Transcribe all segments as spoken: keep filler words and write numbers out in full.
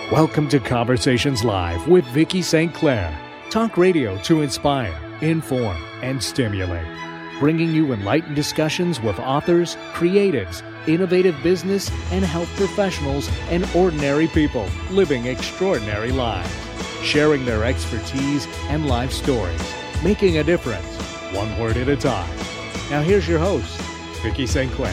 Welcome to Conversations Live with Vicki Saint Clair. Talk radio to inspire, inform, and stimulate. Bringing you enlightened discussions with authors, creatives, innovative business and health professionals, and ordinary people living extraordinary lives. Sharing their expertise and life stories. Making a difference, one word at a time. Now here's your host, Vicki Saint Clair.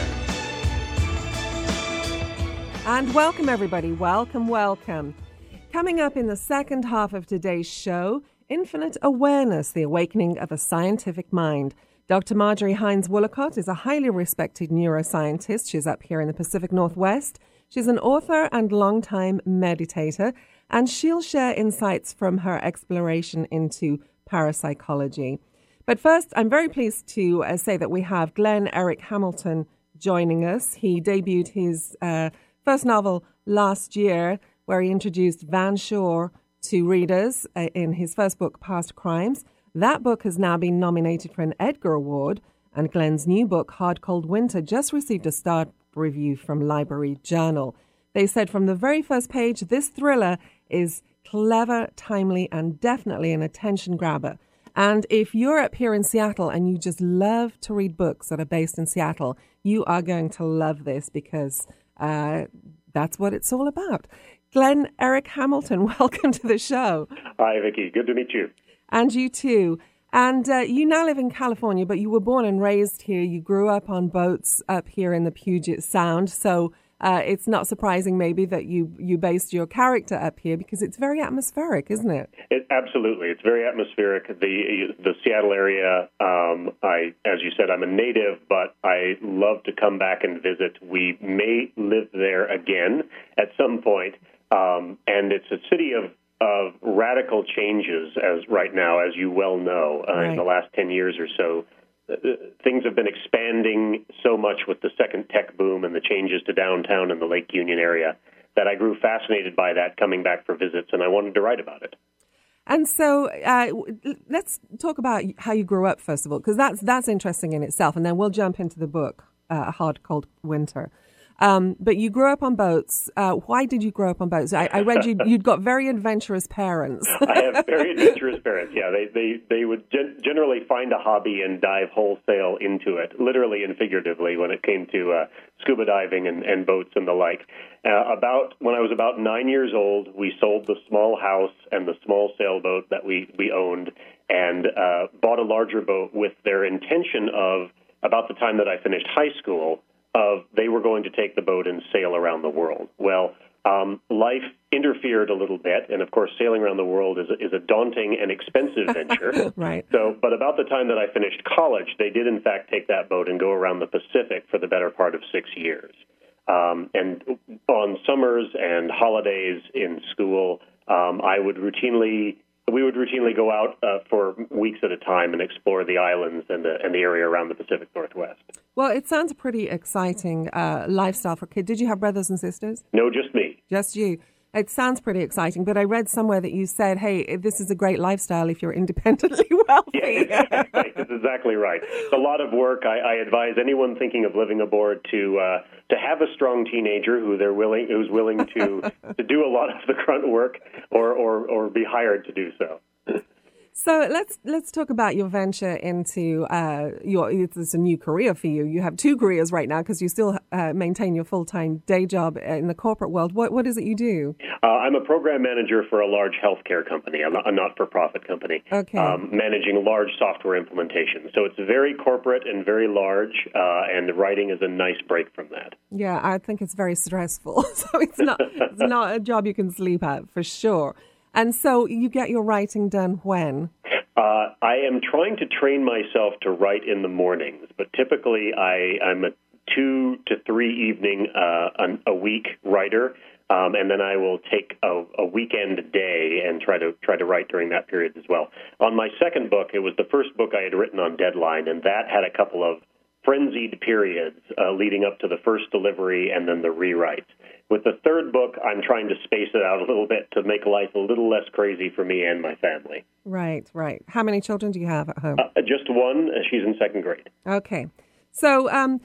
And welcome, everybody. Welcome, welcome. Coming up in the second half of today's show, Infinite Awareness, the Awakening of a Scientific Mind. Doctor Marjorie Hines-Woolacott is a highly respected neuroscientist. She's up here in the Pacific Northwest. She's an author and longtime meditator, and she'll share insights from her exploration into parapsychology. But first, I'm very pleased to uh, say that we have Glenn Eric Hamilton joining us. He debuted his uh, first novel last year, where he introduced Van Shore to readers uh, in his first book, Past Crimes. That book has now been nominated for an Edgar Award, and Glenn's new book, Hard Cold Winter, just received a star review from Library Journal. They said from the very first page, this thriller is clever, timely, and definitely an attention grabber. And if you're up here in Seattle and you just love to read books that are based in Seattle, you are going to love this because uh, that's what it's all about. Glenn Eric Hamilton, welcome to the show. Hi, Vicki. Good to meet you. And you too. And uh, you now live in California, but you were born and raised here. You grew up on boats up here in the Puget Sound. So uh, it's not surprising maybe that you, you based your character up here because it's very atmospheric, isn't it? It absolutely. It's very atmospheric. The the Seattle area, um, I as you said, I'm a native, but I love to come back and visit. We may live there again at some point. Um, and it's a city of of radical changes as right now, as you well know, uh, right. In the last ten years or so. Uh, things have been expanding so much with the second tech boom and the changes to downtown and the Lake Union area that I grew fascinated by that coming back for visits, and I wanted to write about it. And so uh, let's talk about how you grew up, first of all, because that's, that's interesting in itself, and then we'll jump into the book, uh, Hard Cold Winter. Um, but you grew up on boats. Uh, why did you grow up on boats? I, I read you, you'd got very adventurous parents. I have very adventurous parents, yeah. They they, they would gen- generally find a hobby and dive wholesale into it, literally and figuratively, when it came to uh, scuba diving and, and boats and the like. Uh, about when I was about nine years old, we sold the small house and the small sailboat that we, we owned and uh, bought a larger boat with their intention of, about the time that I finished high school, of they were going to take the boat and sail around the world. Well, um, life interfered a little bit, and of course, sailing around the world is a, is a daunting and expensive venture. Right. So, but about the time that I finished college, they did in fact take that boat and go around the Pacific for the better part of six years. Um, and on summers and holidays in school, um, I would routinely. We would routinely go out uh, for weeks at a time and explore the islands and the and the area around the Pacific Northwest. Well, it sounds a pretty exciting uh, lifestyle for kids. Did you have brothers and sisters? No, just me. Just you. It sounds pretty exciting, but I read somewhere that you said, hey, this is a great lifestyle if you're independently wealthy. Yeah, exactly. That's exactly right. It's a lot of work. I, I advise anyone thinking of living aboard to uh, to have a strong teenager who they're willing who's willing to, to do a lot of the grunt work or, or, or be hired to do so. So let's let's talk about your venture into uh, your. It's a new career for you. You have two careers right now because you still uh, maintain your full time day job in the corporate world. What what is it you do? Uh, I'm a program manager for a large healthcare company, a not for profit company. Okay. Um, managing large software implementations. So it's very corporate and very large, uh, and the writing is a nice break from that. Yeah, I think it's very stressful. So it's not it's not a job you can sleep at for sure. And so you get your writing done when? Uh, I am trying to train myself to write in the mornings, but typically I, I'm a two to three evening uh, an, a week writer, um, and then I will take a, a weekend day and try to try to write during that period as well. On my second book, it was the first book I had written on deadline, and that had a couple of frenzied periods uh, leading up to the first delivery and then the rewrite. With the third book, I'm trying to space it out a little bit to make life a little less crazy for me and my family. Right, right. How many children do you have at home? Uh, just one. She's in second grade. Okay. So um,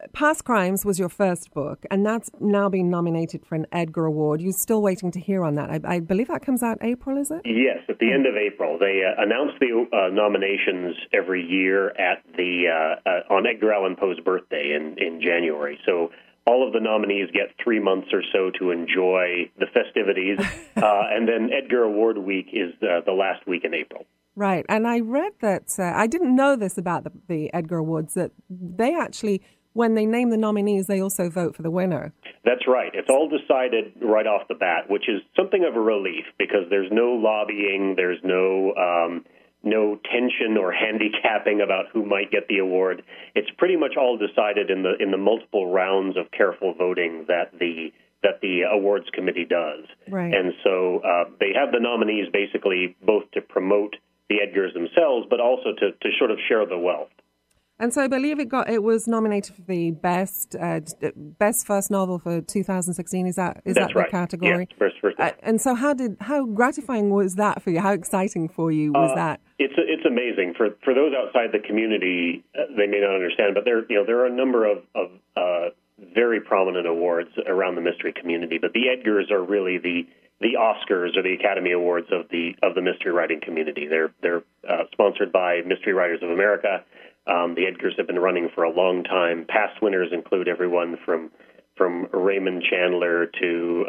Past Crimes was your first book, and that's now been nominated for an Edgar Award. You're still waiting to hear on that. I, I believe that comes out April, is it? Yes, at the end of April. They uh, announce the uh, nominations every year at the uh, uh, on Edgar Allan Poe's birthday in, in January. So all of the nominees get three months or so to enjoy the festivities, uh, and then Edgar Award Week is uh, the last week in April. Right, and I read that, uh, I didn't know this about the, the Edgar Awards, that they actually, when they name the nominees, they also vote for the winner. That's right. It's all decided right off the bat, which is something of a relief, because there's no lobbying, there's no um, no tension or handicapping about who might get the award. It's pretty much all decided in the in the multiple rounds of careful voting that the that the awards committee does. Right. And so uh, they have the nominees basically both to promote the Edgars themselves, but also to, to sort of share the wealth. And so I believe it got it was nominated for the best uh, best first novel for two thousand sixteen. Is that is That's that right. the category? Yeah, first, first. Uh, and so how did how gratifying was that for you? How exciting for you was uh, that? It's it's amazing for for those outside the community. Uh, they may not understand, but there you know there are a number of of uh, very prominent awards around the mystery community. But the Edgars are really the the Oscars or the Academy Awards of the of the mystery writing community. They're they're uh, sponsored by Mystery Writers of America. Um, the Edgars have been running for a long time. Past winners include everyone from from Raymond Chandler to uh,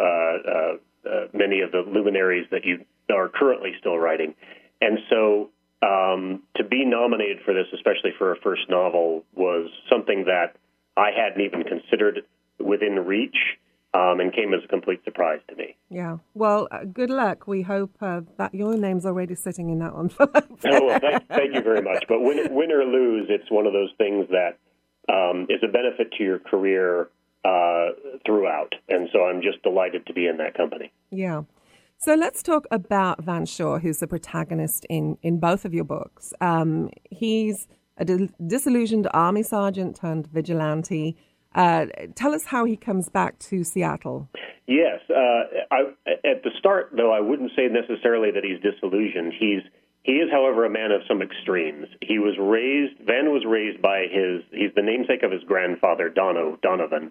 uh, uh, many of the luminaries that you are currently still writing. And so um, to be nominated for this, especially for a first novel, was something that I hadn't even considered within reach. Um, and came as a complete surprise to me. Yeah. Well, uh, good luck. We hope uh, that your name's already sitting in that envelope. Oh, well, thank, thank you very much. But win, win or lose, it's one of those things that um, is a benefit to your career uh, throughout. And so I'm just delighted to be in that company. Yeah. So let's talk about Van Shaw, who's the protagonist in, in both of your books. Um, he's a di- disillusioned army sergeant turned vigilante. Uh, tell us how he comes back to Seattle. Yes. Uh, I, at the start, though, I wouldn't say necessarily that he's disillusioned. He's he is, however, a man of some extremes. He was raised, Van was raised by his, he's the namesake of his grandfather, Dono, Donovan.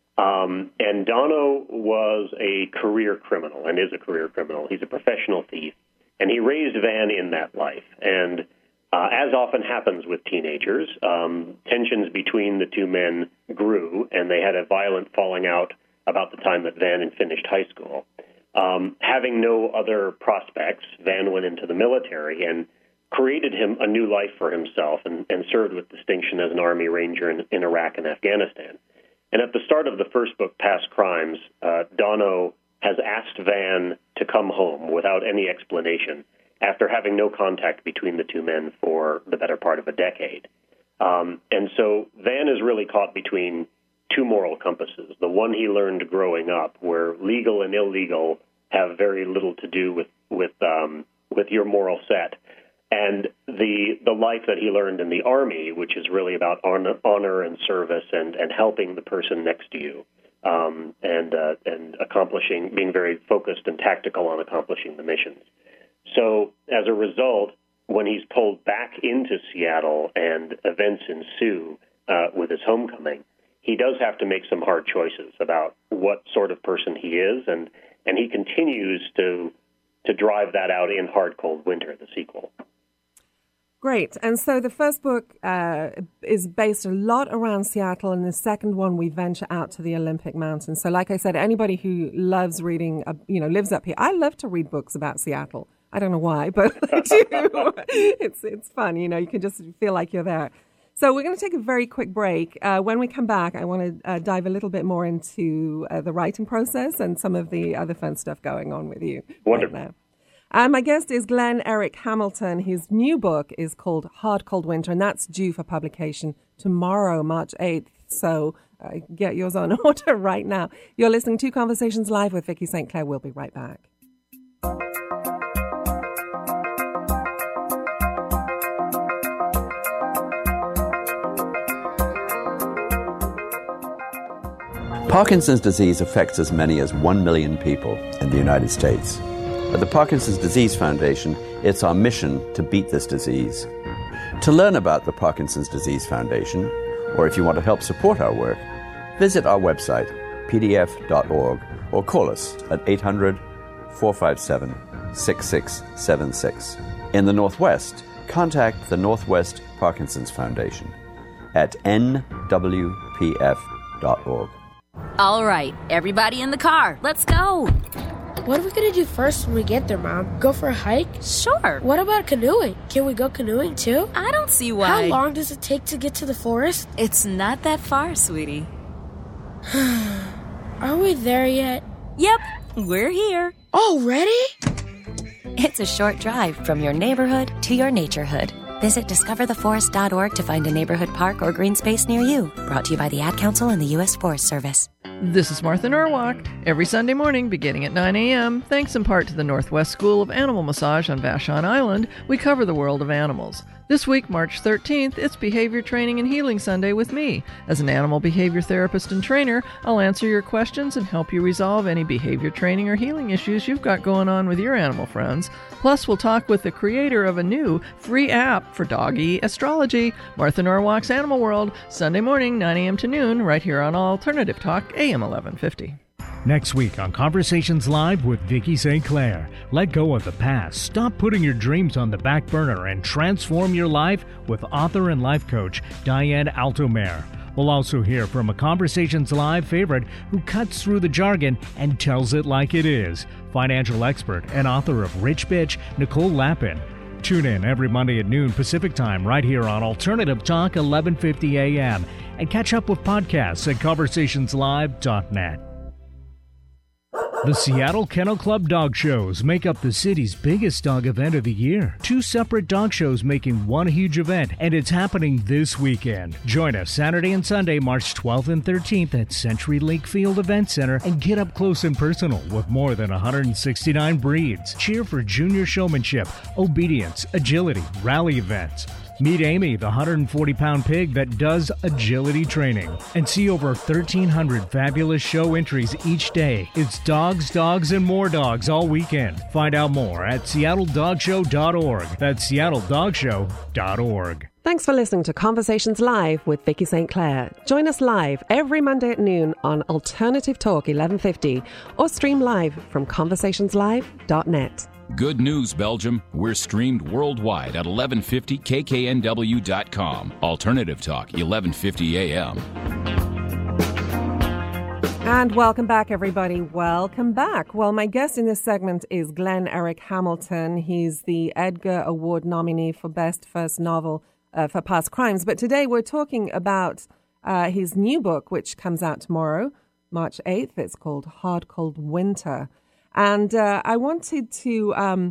Um, and Dono was a career criminal and is a career criminal. He's a professional thief. And he raised Van in that life. And Uh, as often happens with teenagers, um, tensions between the two men grew, and they had a violent falling out about the time that Van had finished high school. Um, having no other prospects, Van went into the military and created him a new life for himself and, and served with distinction as an Army Ranger in, in Iraq and Afghanistan. And at the start of the first book, Past Crimes, uh, Dono has asked Van to come home without any explanation, after having no contact between the two men for the better part of a decade. Um, and so Van is really caught between two moral compasses. The one he learned growing up, where legal and illegal have very little to do with with um, with your moral set, and the the life that he learned in the Army, which is really about honor, honor and service and, and helping the person next to you, um, and uh, and accomplishing, being very focused and tactical on accomplishing the missions. So as a result, when he's pulled back into Seattle and events ensue uh, with his homecoming, he does have to make some hard choices about what sort of person he is, and, and he continues to to drive that out in Hard Cold Winter, the sequel. Great. And so the first book uh, is based a lot around Seattle, and the second one we venture out to the Olympic Mountains. So like I said, anybody who loves reading, uh, you know, lives up here. I love to read books about Seattle. I don't know why, but I do. it's it's fun, you know, you can just feel like you're there. So we're going to take a very quick break. Uh, when we come back, I want to uh, dive a little bit more into uh, the writing process and some of the other fun stuff going on with you. Wonderful. Right now. And my guest is Glenn Eric Hamilton. His new book is called Hard Cold Winter, and that's due for publication tomorrow, March eighth. So uh, get yours on order right now. You're listening to Conversations Live with Vicki Saint Clair. We'll be right back. Parkinson's disease affects as many as one million people in the United States. At the Parkinson's Disease Foundation, it's our mission to beat this disease. To learn about the Parkinson's Disease Foundation Or if you want to help support our work, visit our website, p d f dot org, or call us at eight hundred, four five seven, six six seven six. In the Northwest, contact the Northwest Parkinson's Foundation at n w p f dot org. All right, everybody in the car, let's go. What are we going to do first when we get there, Mom? Go for a hike? Sure. What about canoeing? Can we go canoeing, too? I don't see why. How long does it take to get to the forest? It's not that far, sweetie. Are we there yet? Yep, we're here. Already? It's a short drive from your neighborhood to your naturehood. Visit discover the forest dot org to find a neighborhood park or green space near you. Brought to you by the Ad Council and the U S Forest Service. This is Martha Norwalk. Every Sunday morning, beginning at nine a.m., thanks in part to the Northwest School of Animal Massage on Vashon Island, we cover the world of animals. This week, March thirteenth, it's Behavior Training and Healing Sunday with me. As an animal behavior therapist and trainer, I'll answer your questions and help you resolve any behavior training or healing issues you've got going on with your animal friends. Plus, we'll talk with the creator of a new free app for doggy astrology, Martha Norwalk's Animal World, Sunday morning, nine a.m. to noon, right here on Alternative Talk, A M eleven fifty. Next week on Conversations Live with Vicki Saint Clair, let go of the past, stop putting your dreams on the back burner, and transform your life with author and life coach Diane Altomer. We'll also hear from a Conversations Live favorite who cuts through the jargon and tells it like it is, financial expert and author of Rich Bitch, Nicole Lapin. Tune in every Monday at noon Pacific Time right here on Alternative Talk eleven fifty a m and catch up with podcasts at conversations live dot net. The Seattle Kennel Club Dog Shows make up the city's biggest dog event of the year. Two separate dog shows making one huge event, and it's happening this weekend. Join us Saturday and Sunday, March twelfth and thirteenth at Century Lake Field Event Center and get up close and personal with more than one hundred sixty-nine breeds. Cheer for junior showmanship, obedience, agility, rally events. Meet Amy, the one hundred forty pound pig that does agility training. And see over thirteen hundred fabulous show entries each day. It's dogs, dogs, and more dogs all weekend. Find out more at seattle dog show dot org. That's seattle dog show dot org. Thanks for listening to Conversations Live with Vicki Saint Clair. Join us live every Monday at noon on Alternative Talk eleven fifty or stream live from conversations live dot net. Good news, Belgium. We're streamed worldwide at eleven fifty k k n w dot com. Alternative Talk, eleven fifty a m. And welcome back, everybody. Welcome back. Well, my guest in this segment is Glenn Eric Hamilton. He's the Edgar Award nominee for Best First Novel uh, for Past Crimes. But today we're talking about uh, his new book, which comes out tomorrow, March eighth. It's called Hard Cold Winter. And uh, I wanted to um,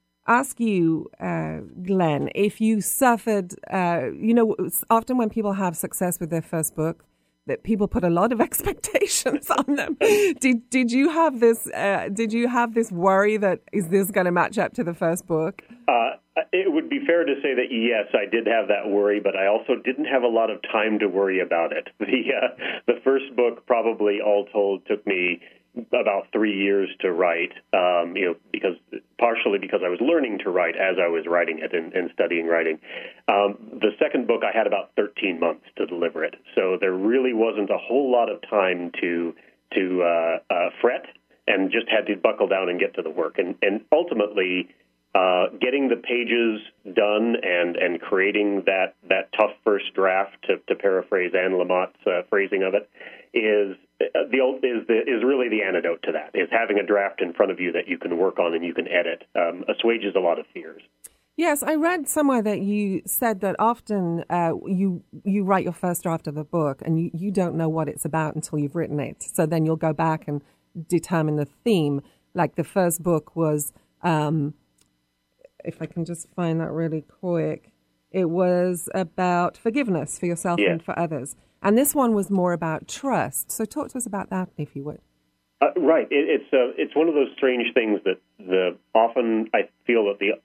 ask you, uh, Glenn, if you suffered, uh, you know, often when people have success with their first book, that people put a lot of expectations on them. Did did you have this? Uh, did you have this worry that is this going to match up to the first book? Uh, it would be fair to say that yes, I did have that worry, but I also didn't have a lot of time to worry about it. The uh, the first book, probably all told, took me about three years to write, um, you know, because partially because I was learning to write as I was writing it and, and studying writing. Um, the second book, I had about thirteen months to deliver it, so there really wasn't a whole lot of time to to uh, uh, fret, and just had to buckle down and get to the work. And, and ultimately, uh, getting the pages done and, and creating that, that tough first draft, to, to paraphrase Anne Lamott's uh, phrasing of it, is the is the is really the antidote to that. Is having a draft in front of you that you can work on and you can edit um, assuages a lot of fears. Yes, I read somewhere that you said that often uh, you you write your first draft of a book and you, you don't know what it's about until you've written it. So then you'll go back and determine the theme. Like the first book was, um, if I can just find that really quick, it was about forgiveness for yourself yeah. and for others. And this one was more about trust. So talk to us about that, if you would. Uh, right. It, it's uh, it's one of those strange things that the often I feel that the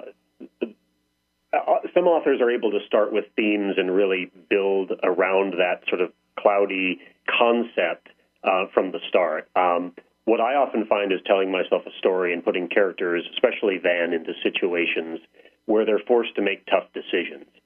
uh, some authors are able to start with themes and really build around that sort of cloudy concept uh, from the start. Um, what I often find is telling myself a story and putting characters, especially Van, into situations where they're forced to make tough decisions.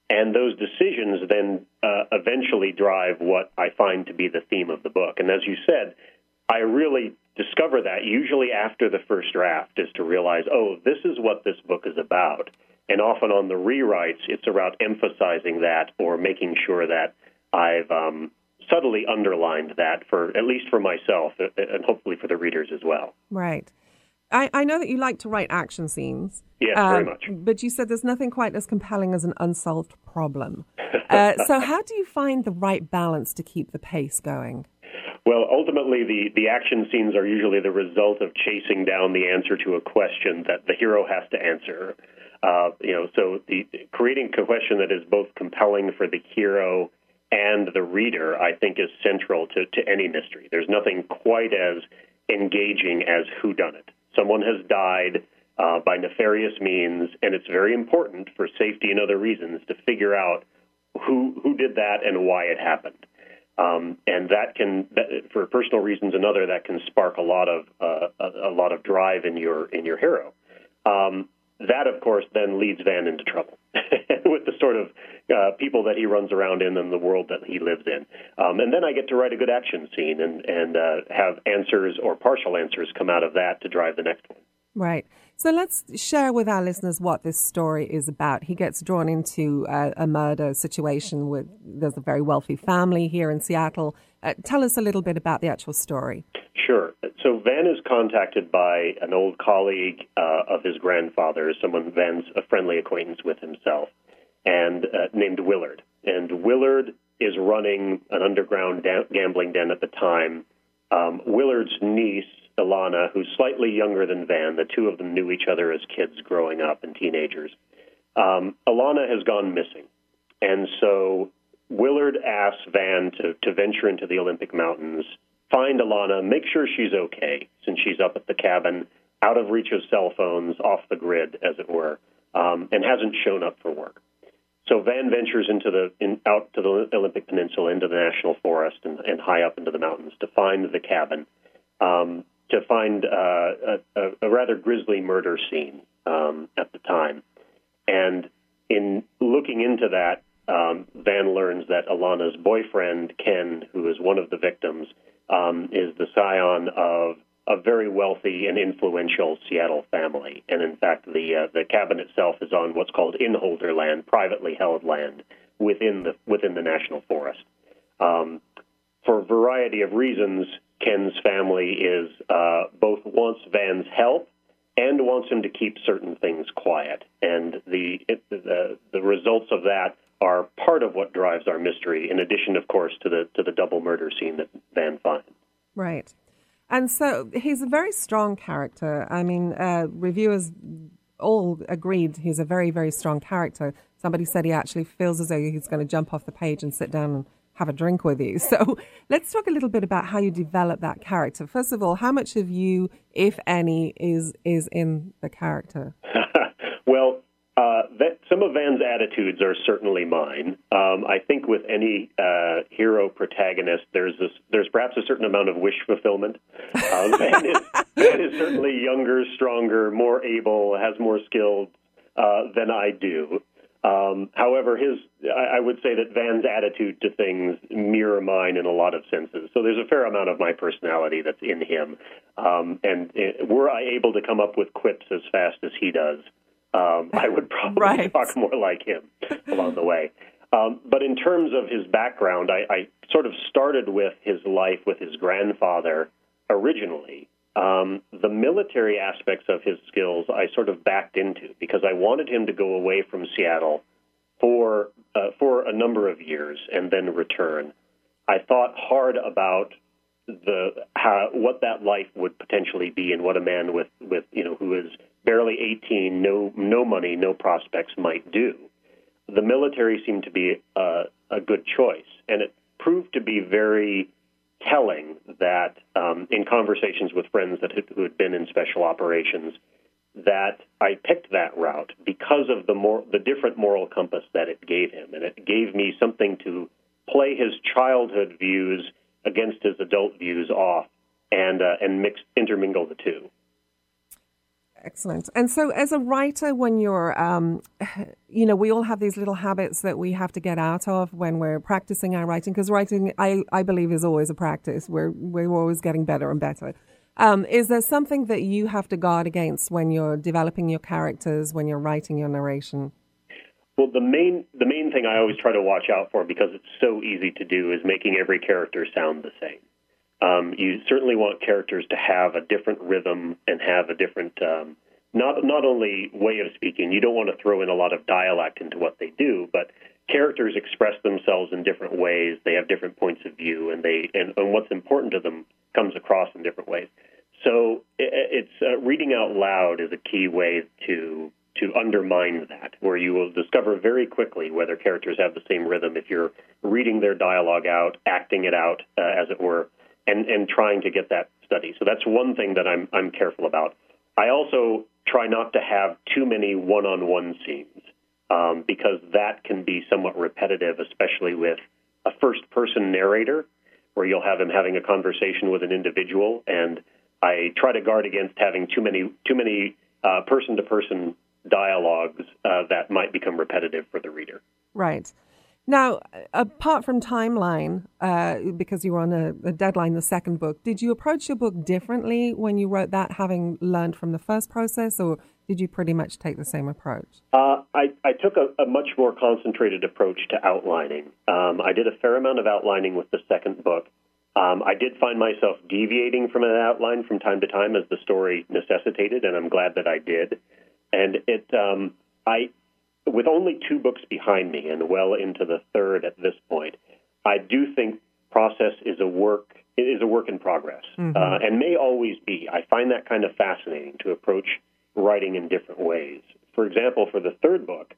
And those decisions then uh, eventually drive what I find to be the theme of the book. And as you said, I really discover that usually after the first draft, is to realize, oh, this is what this book is about. And often on the rewrites, it's about emphasizing that or making sure that I've um, subtly underlined that, for at least for myself and hopefully for the readers as well. Right. I, I know that you like to write action scenes. Yes, um, very much. But you said there's nothing quite as compelling as an unsolved problem. Uh, so how do you find the right balance to keep the pace going? Well, ultimately, the, the action scenes are usually the result of chasing down the answer to a question that the hero has to answer. Uh, you know, so the, creating a question that is both compelling for the hero and the reader, I think, is central to, to any mystery. There's nothing quite as engaging as whodunit. Someone has died uh, by nefarious means, and it's very important for safety and other reasons to figure out who who did that and why it happened. Um, and that can, that, for personal reasons and other, that can spark a lot of uh, a, a lot of drive in your in your hero. Um, that, of course, then leads Van into trouble with the sort of uh, people that he runs around in and the world that he lives in. Um, and then I get to write a good action scene and, and uh, have answers or partial answers come out of that to drive the next one. Right. So let's share with our listeners what this story is about. He gets drawn into uh, a murder situation with, there's a very wealthy family here in Seattle. Uh, tell us a little bit about the actual story. Sure. So Van is contacted by an old colleague uh, of his grandfather, someone Van's a friendly acquaintance with himself, and uh, named Willard. And Willard is running an underground da- gambling den at the time. Um, Willard's niece, Ilana, who's slightly younger than Van, the two of them knew each other as kids growing up and teenagers. Um, Ilana has gone missing. And so Willard asks Van to, to venture into the Olympic Mountains, find Ilana, make sure she's okay, since she's up at the cabin, out of reach of cell phones, off the grid, as it were, um, and hasn't shown up for work. So Van ventures into the in, out to the Olympic Peninsula, into the National Forest, and, and high up into the mountains to find the cabin, um, to find uh, a, a rather grisly murder scene um, at the time. And in looking into that, um, Van learns that Ilana's boyfriend, Ken, who is one of the victims, um, is the scion of a very wealthy and influential Seattle family. And in fact, the uh, the cabin itself is on what's called inholder land, privately held land within the within the National Forest. Um, for a variety of reasons, Ken's family is uh, both wants Van's help and wants him to keep certain things quiet. And the, it, the the results of that are part of what drives our mystery, in addition, of course, to the to the double murder scene that Van finds. Right. And so he's a very strong character. I mean, uh, reviewers all agreed he's a very, very strong character. Somebody said he actually feels as though he's going to jump off the page and sit down and have a drink with you. So let's talk a little bit about how you develop that character. First of all, how much of you, if any, is is in the character? Well, uh, that, some of Van's attitudes are certainly mine. Um, I think with any uh, hero protagonist, there's this, there's perhaps a certain amount of wish fulfillment. Uh, Van, is, Van is certainly younger, stronger, more able, has more skills uh, than I do. Um, however, his I, I would say that Van's attitude to things mirror mine in a lot of senses. So there's a fair amount of my personality that's in him. Um, and uh, were I able to come up with quips as fast as he does, um, I would probably right. talk more like him along the way. Um, but in terms of his background, I, I sort of started with his life with his grandfather originally. Um, the military aspects of his skills I sort of backed into because I wanted him to go away from Seattle for uh, for a number of years and then return. I thought hard about the how, what that life would potentially be and what a man with, with you know who is barely eighteen, no no money, no prospects might do. The military seemed to be uh, a good choice, and it proved to be very telling that um, in conversations with friends that had, who had been in special operations, that I picked that route because of the more the different moral compass that it gave him, and it gave me something to play his childhood views against his adult views off, and uh, and mix intermingle the two. Excellent. And so as a writer, when you're, um, you know, we all have these little habits that we have to get out of when we're practicing our writing, because writing, I, I believe, is always a practice. We're, we're always getting better and better. Um, is there something that you have to guard against when you're developing your characters, when you're writing your narration? Well, the main the main thing I always try to watch out for, because it's so easy to do, is making every character sound the same. Um, you certainly want characters to have a different rhythm and have a different, um, not not only way of speaking. You don't want to throw in a lot of dialect into what they do, but characters express themselves in different ways. They have different points of view, and they and, and what's important to them comes across in different ways. So it, it's uh, reading out loud is a key way to to undermine that, where you will discover very quickly whether characters have the same rhythm if you're reading their dialogue out, acting it out, uh, as it were, and, and trying to get that study. So that's one thing that I'm I'm careful about. I also try not to have too many one-on-one scenes, um, because that can be somewhat repetitive, especially with a first-person narrator, where you'll have him having a conversation with an individual, and I try to guard against having too many too many uh, person-to-person dialogues uh, that might become repetitive for the reader. Right. Now, apart from timeline, uh, because you were on a, a deadline, the second book, did you approach your book differently when you wrote that, having learned from the first process, or did you pretty much take the same approach? Uh, I, I took a, a much more concentrated approach to outlining. Um, I did a fair amount of outlining with the second book. Um, I did find myself deviating from an outline from time to time as the story necessitated, and I'm glad that I did. And it, um, I, with only two books behind me and well into the third at this point, I do think process is a work is a work in progress, mm-hmm. uh, and may always be. I find that kind of fascinating, to approach writing in different ways. For example, for the third book,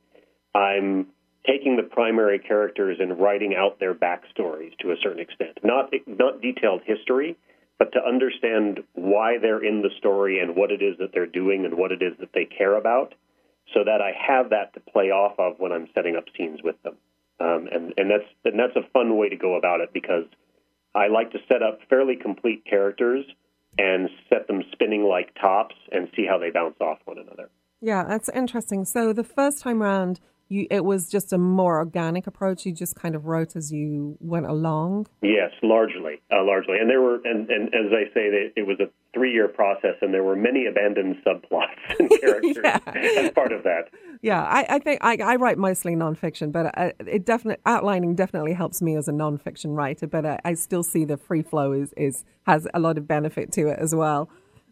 I'm taking the primary characters and writing out their backstories to a certain extent. Not not detailed history, but to understand why they're in the story and what it is that they're doing and what it is that they care about, so that I have that to play off of when I'm setting up scenes with them. Um, and, and that's and that's a fun way to go about it, because I like to set up fairly complete characters and set them spinning like tops and see how they bounce off one another. Yeah, that's interesting. So the first time round, You, it was just a more organic approach. You just kind of wrote as you went along. Yes, largely, uh, largely, and there were, and, and as I say, they, it was a three-year process, and there were many abandoned subplots and characters yeah. as part of that. Yeah, I, I think I, I write mostly nonfiction, but uh, it definitely outlining definitely helps me as a nonfiction writer. But I, I still see the free flow is is has a lot of benefit to it as well.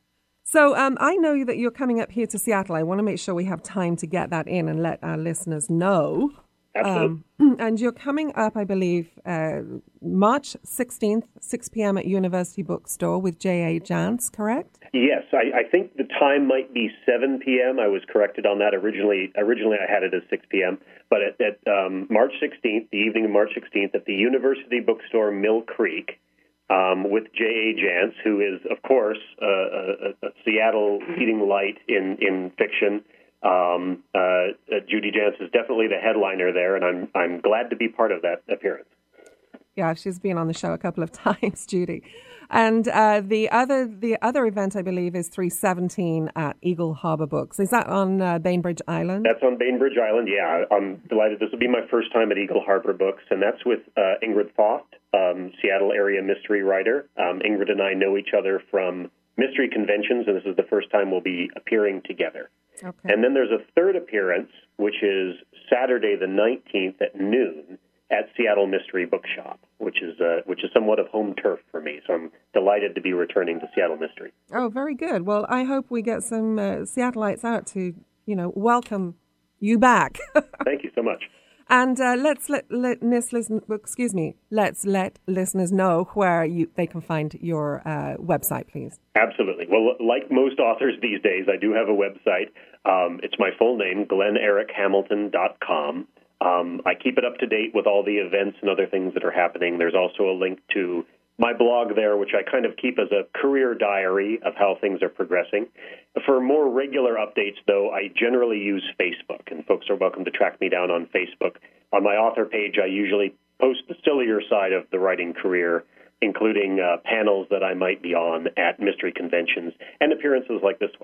So um, I know that you're coming up here to Seattle. I want to make sure we have time to get that in and let our listeners know. Absolutely. Um, and you're coming up, I believe, uh, March sixteenth, six p.m. at University Bookstore with J A. Jantz, correct? Yes, I, I think the time might be seven p.m. I was corrected on that. Originally, originally I had it as six p.m. But at, at um, March sixteenth, the evening of March sixteenth, at the University Bookstore, Mill Creek, Um, with J A. Jantz, who is, of course, uh, a, a Seattle leading light in, in fiction. Um, uh, uh, Judy Jantz is definitely the headliner there, and I'm I'm glad to be part of that appearance. Yeah, she's been on the show a couple of times, Judy. And uh, the other the other event, I believe, is three seventeen at Eagle Harbor Books. Is that on uh, Bainbridge Island? That's on Bainbridge Island, yeah. I'm delighted. This will be my first time at Eagle Harbor Books, and that's with uh, Ingrid Foft, um, Seattle area mystery writer. Um, Ingrid and I know each other from mystery conventions, and this is the first time we'll be appearing together. Okay. And then there's a third appearance, which is Saturday the nineteenth at noon at Seattle Mystery Bookshop, which is uh, which is somewhat of home turf for me. So I'm delighted to be returning to Seattle Mystery. Oh, very good. Well, I hope we get some uh, Seattleites out to, you know, welcome you back. Thank you so much. And uh, let's let, let listen, excuse me, let's let listeners know where you they can find your uh, website, please. Absolutely. Well, like most authors these days, I do have a website. Um, it's my full name, glenn eric hamilton dot com. Um, I keep it up to date with all the events and other things that are happening. There's also a link to my blog there, which I kind of keep as a career diary of how things are progressing. For more regular updates, though, I generally use Facebook, and folks are welcome to track me down on Facebook. On my author page, I usually post the sillier side of the writing career, including uh, panels that I might be on at mystery conventions and appearances like this one.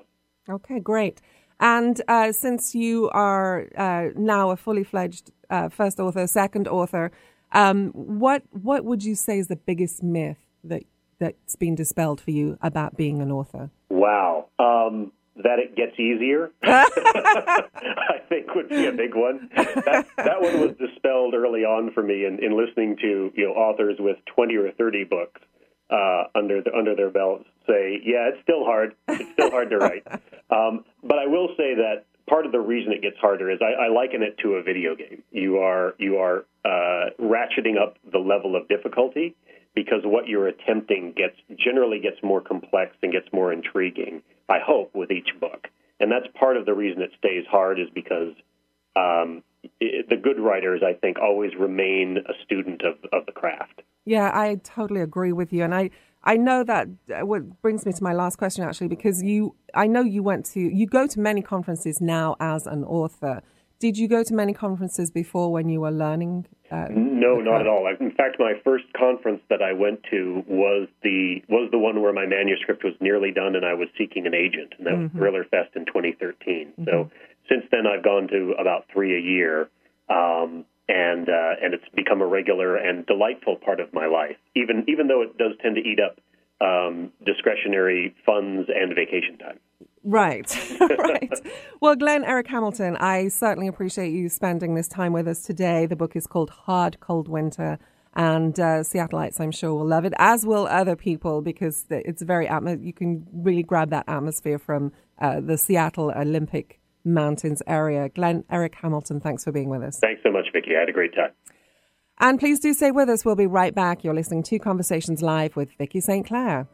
Okay, great. And uh, since you are uh, now a fully fledged uh, first author, second author, um, what what would you say is the biggest myth that that's been dispelled for you about being an author? Wow. Um, that it gets easier, I think would be a big one. That, that one was dispelled early on for me in, in listening to you know authors with twenty or thirty books uh, under the, under their belts say, yeah, it's still hard. It's still hard to write. Um, but I will say that part of the reason it gets harder is I, I liken it to a video game. You are you are uh, ratcheting up the level of difficulty because what you're attempting gets generally gets more complex and gets more intriguing, I hope, with each book. And that's part of the reason it stays hard is because um, it, the good writers, I think, always remain a student of, of the craft. Yeah, I totally agree with you. And I, I know that uh, what brings me to my last question, actually, because you, I know you went to, you go to many conferences now as an author. Did you go to many conferences before when you were learning? Uh, no, not at all. In fact, my first conference that I went to was the was the one where my manuscript was nearly done and I was seeking an agent, and that mm-hmm. was Thriller Fest in twenty thirteen. Mm-hmm. So since then, I've gone to about three a year, um, and uh, and it's become a regular and delightful part of my life, even even though it does tend to eat up um, discretionary funds and vacation time. Right, right. Well, Glenn Eric Hamilton, I certainly appreciate you spending this time with us today. The book is called Hard, Cold Winter, and uh, Seattleites, I'm sure, will love it, as will other people, because it's very, atmo- you can really grab that atmosphere from uh, the Seattle Olympic Mountains area. Glenn Eric Hamilton, thanks for being with us. Thanks so much, Vicki. I had a great time. And please do stay with us. We'll be right back. You're listening to Conversations Live with Vicki Saint Clair.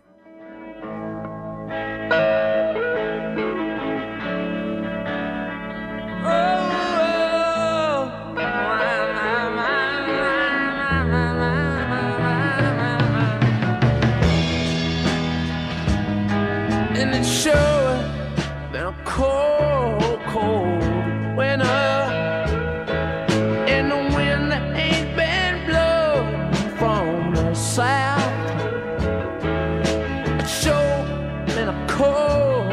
Cold, cold winter, and the wind that ain't been blowing from the south. It's sure been a cold,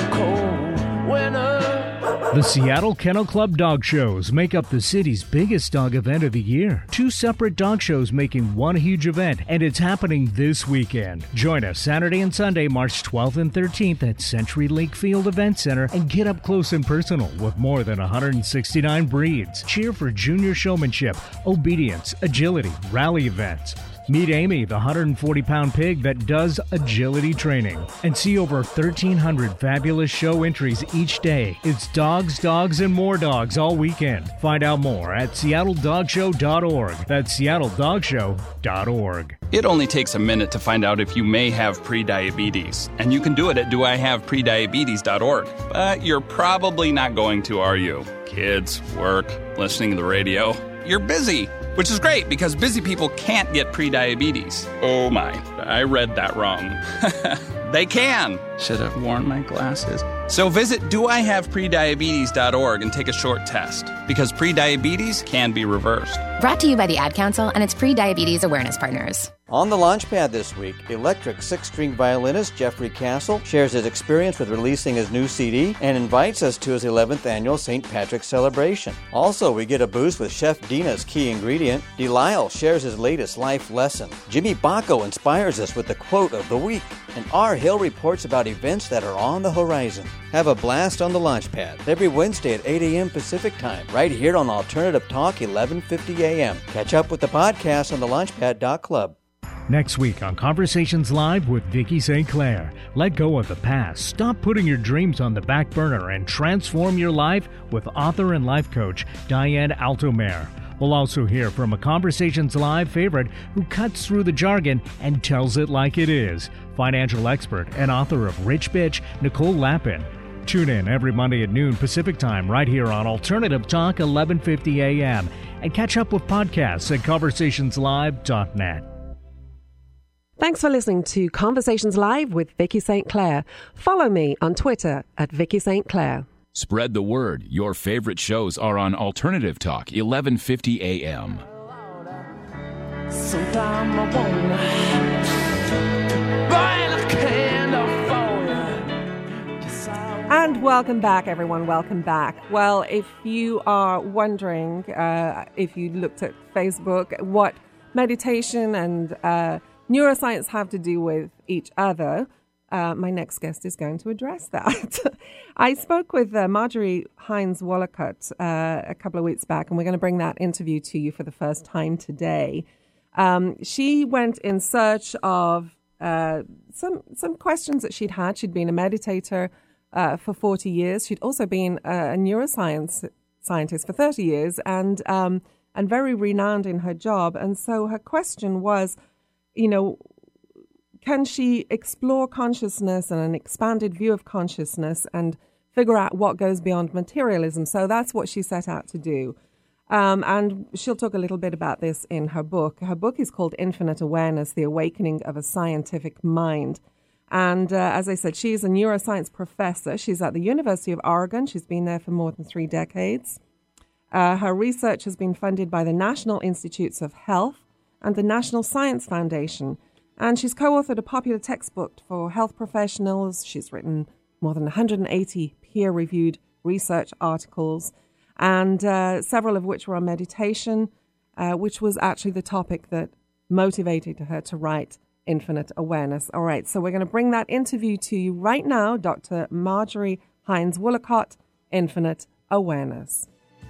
cold winter. The Seattle Kennel Club Dog Shows make up the city's biggest dog event of the year. Two separate dog shows making one huge event, and it's happening this weekend. Join us Saturday and Sunday, March twelfth and thirteenth at Century Lake Field Event Center and get up close and personal with more than one hundred sixty-nine breeds. Cheer for junior showmanship, obedience, agility, rally events. Meet Amy, the one hundred forty pound pig that does agility training. And see over thirteen hundred fabulous show entries each day. It's dogs, dogs, and more dogs all weekend. Find out more at seattle dog show dot org. That's seattle dog show dot org. It only takes a minute to find out if you may have prediabetes. And you can do it at do I have prediabetes dot org. But you're probably not going to, are you? Kids, work, listening to the radio. You're busy. Which is great, because busy people can't get prediabetes. Oh my, I read that wrong. They can. Should have worn my glasses. So visit do I have prediabetes dot org and take a short test, because prediabetes can be reversed. Brought to you by the Ad Council and its pre-diabetes awareness partners. On the Launchpad this week, electric six-string violinist Jeffrey Castle shares his experience with releasing his new C D and invites us to his eleventh annual Saint Patrick's celebration. Also, we get a boost with Chef Dina's key ingredient. Delisle shares his latest life lesson. Jimmy Bacco inspires us with the quote of the week. And R. Hill reports about events that are on the horizon. Have a blast on the Launchpad every Wednesday at eight a.m. Pacific Time, right here on Alternative Talk, eleven fifty a.m. Catch up with the podcast on the launchpad dot club. Next week on Conversations Live with Vicki Saint Clair, let go of the past, stop putting your dreams on the back burner, and transform your life with author and life coach Diane Altomer. We'll also hear from a Conversations Live favorite who cuts through the jargon and tells it like it is, financial expert and author of Rich Bitch, Nicole Lapin. Tune in every Monday at noon Pacific Time right here on Alternative Talk, eleven fifty a.m. and catch up with podcasts at conversations live dot net. Thanks for listening to Conversations Live with Vicki Saint Clair. Follow me on Twitter at Vicki Saint Clair. Spread the word. Your favorite shows are on Alternative Talk, eleven fifty a.m. Sometime I wanna burn a candle for you. And welcome back, everyone. Welcome back. Well, if you are wondering, uh, if you looked at Facebook, what meditation and uh, neuroscience have to do with each other, uh, my next guest is going to address that. I spoke with uh, Marjorie Hines-Wollicott uh, a couple of weeks back, and we're going to bring that interview to you for the first time today. Um, she went in search of uh, some some questions that she'd had. She'd been a meditator uh, for forty years. She'd also been a, a neuroscience scientist for thirty years, and um, and very renowned in her job. And so her question was, you know, can she explore consciousness and an expanded view of consciousness and figure out what goes beyond materialism? So that's what she set out to do. Um, and she'll talk a little bit about this in her book. Her book is called Infinite Awareness, The Awakening of a Scientific Mind. And uh, as I said, she's a neuroscience professor. She's at the University of Oregon. She's been there for more than three decades. Uh, her research has been funded by the National Institutes of Health and the National Science Foundation. And she's co-authored a popular textbook for health professionals. She's written more than one hundred eighty peer-reviewed research articles, and uh, several of which were on meditation, uh, which was actually the topic that motivated her to write Infinite Awareness. All right, so we're going to bring that interview to you right now, Doctor Marjorie Hines-Wollicott, Infinite Awareness.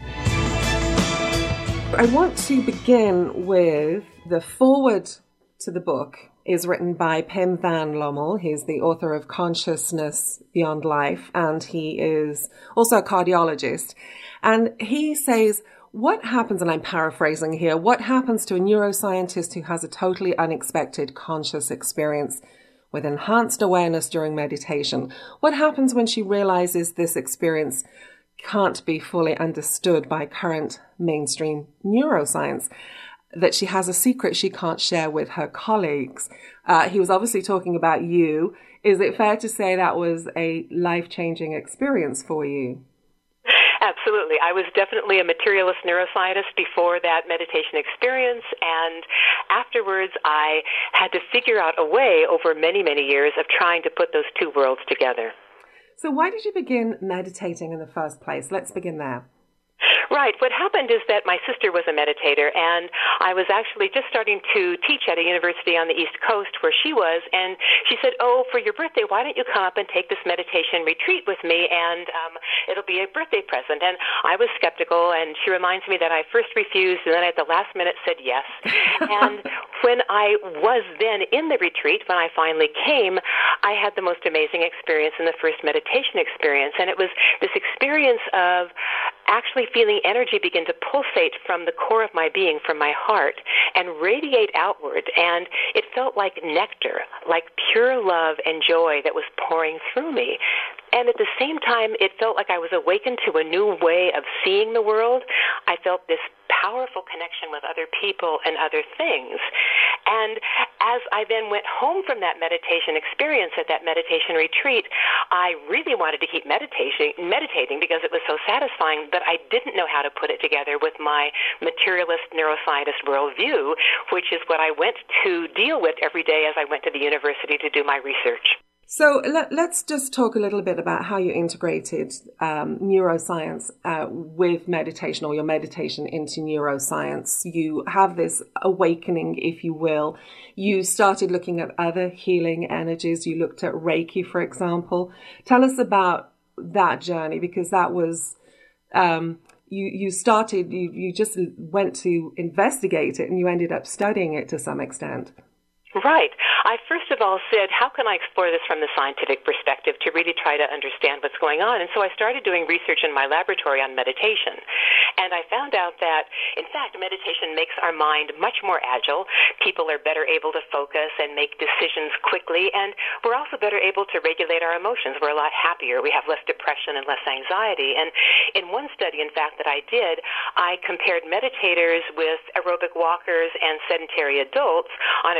I want to begin with the foreword to the book. Is written by Pim van Lommel. He's the author of Consciousness Beyond Life, and he is also a cardiologist. And he says, what happens, and I'm paraphrasing here, what happens to a neuroscientist who has a totally unexpected conscious experience with enhanced awareness during meditation? What happens when she realizes this experience can't be fully understood by current mainstream neuroscience? That she has a secret she can't share with her colleagues. Uh, he was obviously talking about you. Is it fair to say that was a life-changing experience for you? Absolutely. I was definitely a materialist neuroscientist before that meditation experience, and afterwards I had to figure out a way over many, many years of trying to put those two worlds together. So why did you begin meditating in the first place? Let's begin there. Right. What happened is that my sister was a meditator, and I was actually just starting to teach at a university on the East Coast where she was, and she said, oh, for your birthday, why don't you come up and take this meditation retreat with me, and um, it'll be a birthday present. And I was skeptical, and she reminds me that I first refused, and then at the last minute said yes. And when I was then in the retreat, when I finally came, I had the most amazing experience in the first meditation experience, and it was this experience of actually feeling energy begin to pulsate from the core of my being, from my heart, and radiate outward. And it felt like nectar, like pure love and joy that was pouring through me. And at the same time, it felt like I was awakened to a new way of seeing the world. I felt this powerful connection with other people and other things. And as I then went home from that meditation experience at that meditation retreat, I really wanted to keep meditating, meditating because it was so satisfying, but I didn't know how to put it together with my materialist neuroscientist worldview, which is what I went to deal with every day as I went to the university to do my research. So let, let's just talk a little bit about how you integrated um, neuroscience uh, with meditation, or your meditation into neuroscience. You have this awakening, if you will. You started looking at other healing energies. You looked at Reiki, for example. Tell us about that journey, because that was, um, you, you started, you, you just went to investigate it, and you ended up studying it to some extent. Right. I first of all said, how can I explore this from the scientific perspective to really try to understand what's going on? And so I started doing research in my laboratory on meditation. And I found out that, in fact, meditation makes our mind much more agile. People are better able to focus and make decisions quickly. And we're also better able to regulate our emotions. We're a lot happier. We have less depression and less anxiety. And in one study, in fact, that I did, I compared meditators with aerobic walkers and sedentary adults on a very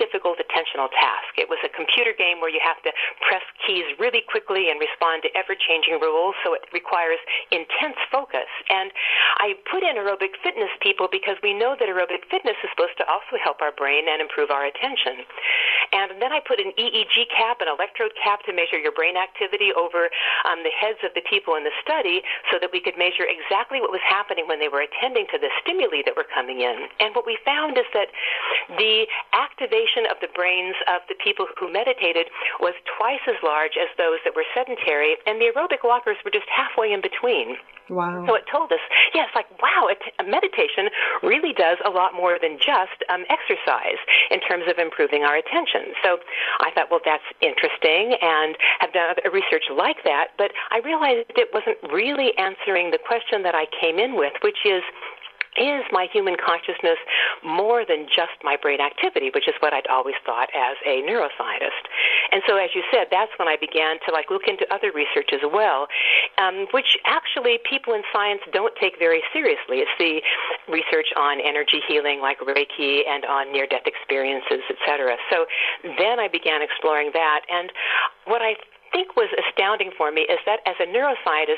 difficult attentional task. It was a computer game where you have to press keys really quickly and respond to ever-changing rules, so it requires intense focus. And I put in aerobic fitness people because we know that aerobic fitness is supposed to also help our brain and improve our attention. And then I put an E E G cap, an electrode cap, to measure your brain activity over um, the heads of the people in the study so that we could measure exactly what was happening when they were attending to the stimuli that were coming in. And what we found is that the activation of the brains of the people who meditated was twice as large as those that were sedentary, and the aerobic walkers were just halfway in between. Wow. So it told us, yes, like, wow, it, meditation really does a lot more than just um, exercise in terms of improving our attention. So I thought, well, that's interesting, and have done other research like that, but I realized it wasn't really answering the question that I came in with, which is, is my human consciousness more than just my brain activity, which is what I'd always thought as a neuroscientist. And so, as you said, that's when I began to like look into other research as well, um, which actually people in science don't take very seriously. It's the research on energy healing like Reiki and on near-death experiences, et cetera. So then I began exploring that. And what I think was astounding for me is that as a neuroscientist,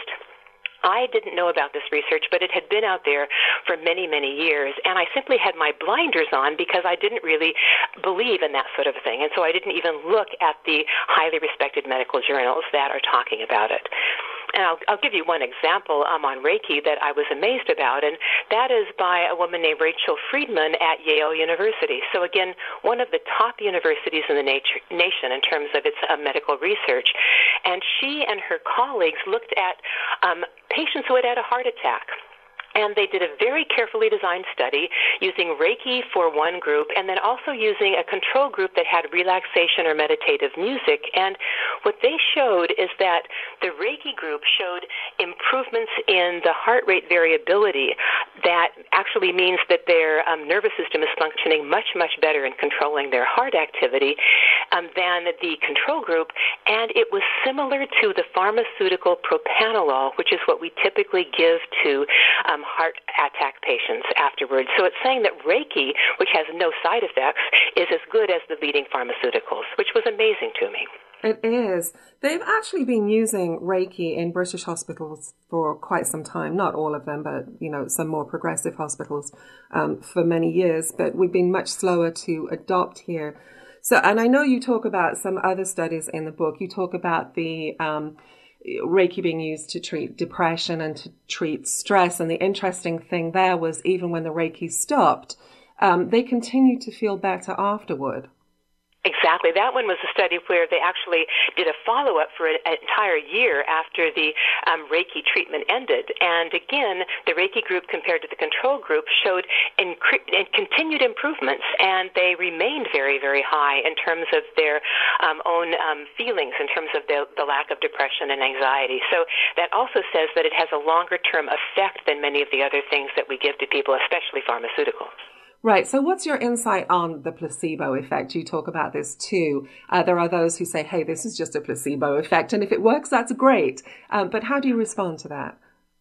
I didn't know about this research, but it had been out there for many, many years, and I simply had my blinders on because I didn't really believe in that sort of thing, and so I didn't even look at the highly respected medical journals that are talking about it. And I'll, I'll give you one example um, on Reiki that I was amazed about, and that is by a woman named Rachel Friedman at Yale University. So again, one of the top universities in the nature, nation in terms of its uh, medical research. And she and her colleagues looked at um, patients who had had a heart attack. And they did a very carefully designed study using Reiki for one group and then also using a control group that had relaxation or meditative music. And what they showed is that the Reiki group showed improvements in the heart rate variability that actually means that their um, nervous system is functioning much, much better in controlling their heart activity um, than the control group. And it was similar to the pharmaceutical propranolol, which is what we typically give to um, heart attack patients afterwards. So it's saying that Reiki, which has no side effects, is as good as the leading pharmaceuticals, which was amazing to me. It is. They've actually been using Reiki in British hospitals for quite some time. Not all of them, but, you know, some more progressive hospitals um, for many years. But we've been much slower to adopt here. So, and I know you talk about some other studies in the book. You talk about the um, Reiki being used to treat depression and to treat stress. And the interesting thing there was even when the Reiki stopped, um, they continued to feel better afterward. Exactly. That one was a study where they actually did a follow-up for an entire year after the um, Reiki treatment ended. And again, the Reiki group compared to the control group showed incre- continued improvements, and they remained very, very high in terms of their um, own um, feelings, in terms of the, the lack of depression and anxiety. So that also says that it has a longer-term effect than many of the other things that we give to people, especially pharmaceuticals. Right. So what's your insight on the placebo effect? You talk about this too. Uh, there are those who say, hey, this is just a placebo effect. And if it works, that's great. Um, but how do you respond to that?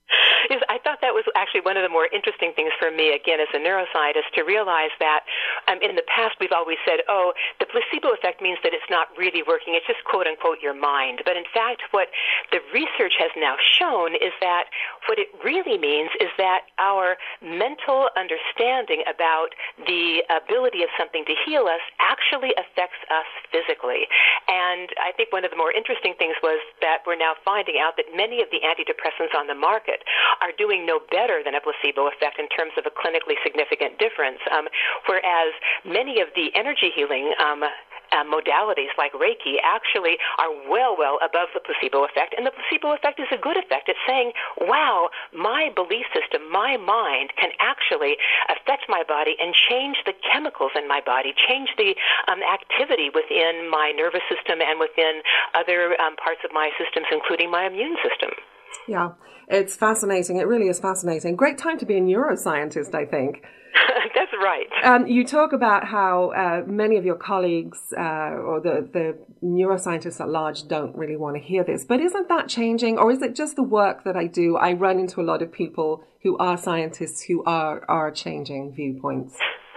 Is I thought that was actually one of the more interesting things for me, again, as a neuroscientist, to realize that um, in the past we've always said, oh, the placebo effect means that it's not really working. It's just, quote unquote, your mind. But in fact, what the research has now shown is that what it really means is that our mental understanding about the ability of something to heal us actually affects us physically. And I think one of the more interesting things was that we're now finding out that many of the antidepressants on the market are doing no better than a placebo effect in terms of a clinically significant difference, um, whereas many of the energy healing um, uh, modalities like Reiki actually are well, well above the placebo effect, and the placebo effect is a good effect. It's saying, wow, my belief system, my mind can actually affect my body and change the chemicals in my body, change the um, activity within my nervous system and within other um, parts of my systems, including my immune system. Yeah, it's fascinating. It really is fascinating. Great time to be a neuroscientist, I think. That's right. Um, you talk about how uh, many of your colleagues uh, or the, the neuroscientists at large don't really want to hear this. But isn't that changing? Or is it just the work that I do? I run into a lot of people who are scientists who are, are changing viewpoints.